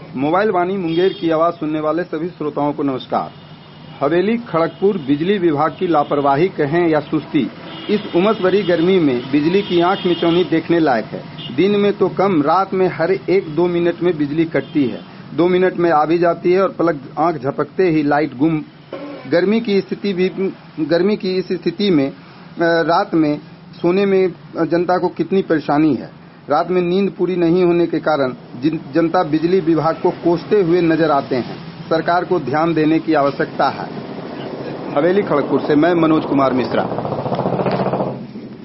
Mobile वाणी मुंगेर की आवाज सुनने वाले सभी श्रोताओं को नमस्कार। हवेली खड़गपुर बिजली विभाग की लापरवाही कहें या सुस्ती, इस उमस भरी गर्मी में बिजली की आंख मिचौनी देखने लायक है। दिन में तो कम, रात में हर 1-2 मिनट में बिजली कटती है। 2 मिनट में आ भी जाती है और पलक आंख झपकते ही लाइट गुम। गर्मी की इस स्थिति में रात में सोने में जनता को कितनी परेशानी है। रात में नींद पूरी नहीं होने के कारण जनता बिजली विभाग को कोसते हुए नजर आते हैं। सरकार को ध्यान देने की आवश्यकता है। हवेली खड़गपुर से मैं मनोज कुमार मिश्रा।